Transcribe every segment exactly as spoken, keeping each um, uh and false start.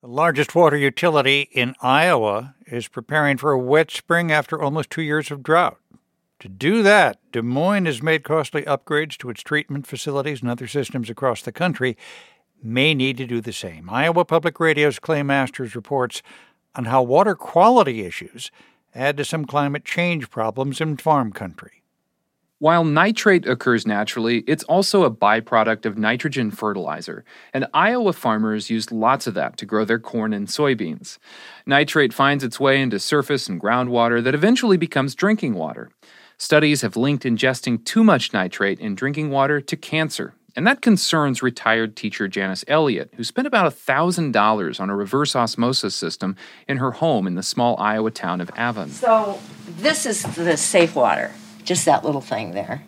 The largest water utility in Iowa is preparing for a wet spring after almost two years of drought. To do that, Des Moines has made costly upgrades to its treatment facilities, and other systems across the country may need to do the same. Iowa Public Radio's Clay Masters reports on how water quality issues add to some climate change problems in farm country. While nitrate occurs naturally, it's also a byproduct of nitrogen fertilizer, and Iowa farmers use lots of that to grow their corn and soybeans. Nitrate finds its way into surface and groundwater that eventually becomes drinking water. Studies have linked ingesting too much nitrate in drinking water to cancer, and that concerns retired teacher Janice Elliott, who spent about one thousand dollars on a reverse osmosis system in her home in the small Iowa town of Avon. So this is the safe water. Just that little thing there.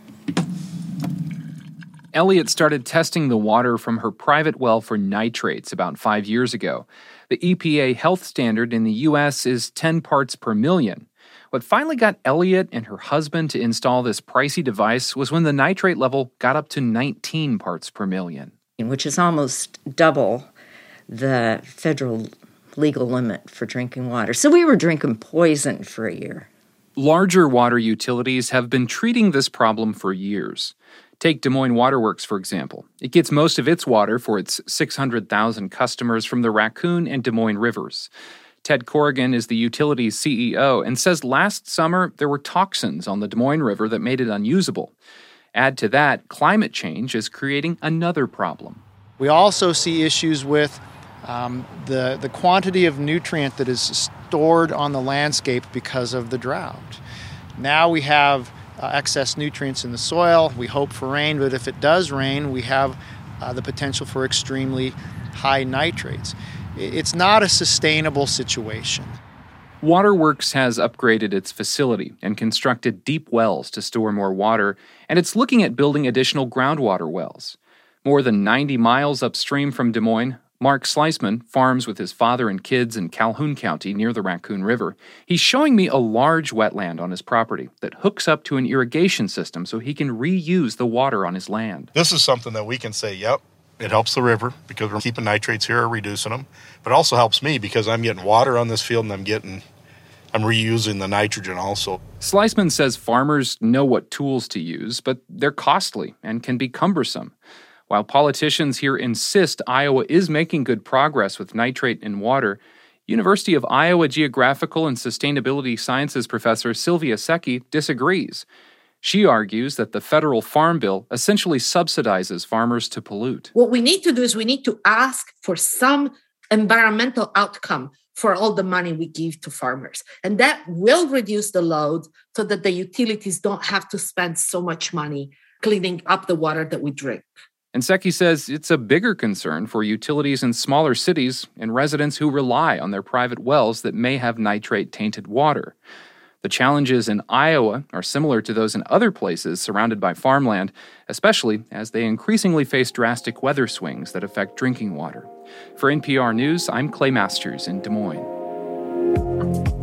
Elliott started testing the water from her private well for nitrates about five years ago. The E P A health standard in the U S is ten parts per million. What finally got Elliott and her husband to install this pricey device was when the nitrate level got up to nineteen parts per million. Which is almost double the federal legal limit for drinking water. So we were drinking poison for a year. Larger water utilities have been treating this problem for years. Take Des Moines Waterworks, for example. It gets most of its water for its six hundred thousand customers from the Raccoon and Des Moines rivers. Ted Corrigan is the utility's C E O and says last summer there were toxins on the Des Moines River that made it unusable. Add to that, climate change is creating another problem. We also see issues with Um, the, the quantity of nutrient that is stored on the landscape because of the drought. Now we have uh, excess nutrients in the soil. We hope for rain, but if it does rain, we have uh, the potential for extremely high nitrates. It's not a sustainable situation. Waterworks has upgraded its facility and constructed deep wells to store more water, and it's looking at building additional groundwater wells. More than ninety miles upstream from Des Moines, Mark Sliceman farms with his father and kids in Calhoun County near the Raccoon River. He's showing me a large wetland on his property that hooks up to an irrigation system so he can reuse the water on his land. This is something that we can say, yep, it helps the river because we're keeping nitrates here or reducing them, but it also helps me because I'm getting water on this field and I'm getting, I'm reusing the nitrogen also. Sliceman says farmers know what tools to use, but they're costly and can be cumbersome. While politicians here insist Iowa is making good progress with nitrate in water, University of Iowa Geographical and Sustainability Sciences professor Sylvia Secchi disagrees. She argues that the federal farm bill essentially subsidizes farmers to pollute. What we need to do is we need to ask for some environmental outcome for all the money we give to farmers. And that will reduce the load so that the utilities don't have to spend so much money cleaning up the water that we drink. And Secchi says it's a bigger concern for utilities in smaller cities and residents who rely on their private wells that may have nitrate-tainted water. The challenges in Iowa are similar to those in other places surrounded by farmland, especially as they increasingly face drastic weather swings that affect drinking water. For N P R News, I'm Clay Masters in Des Moines.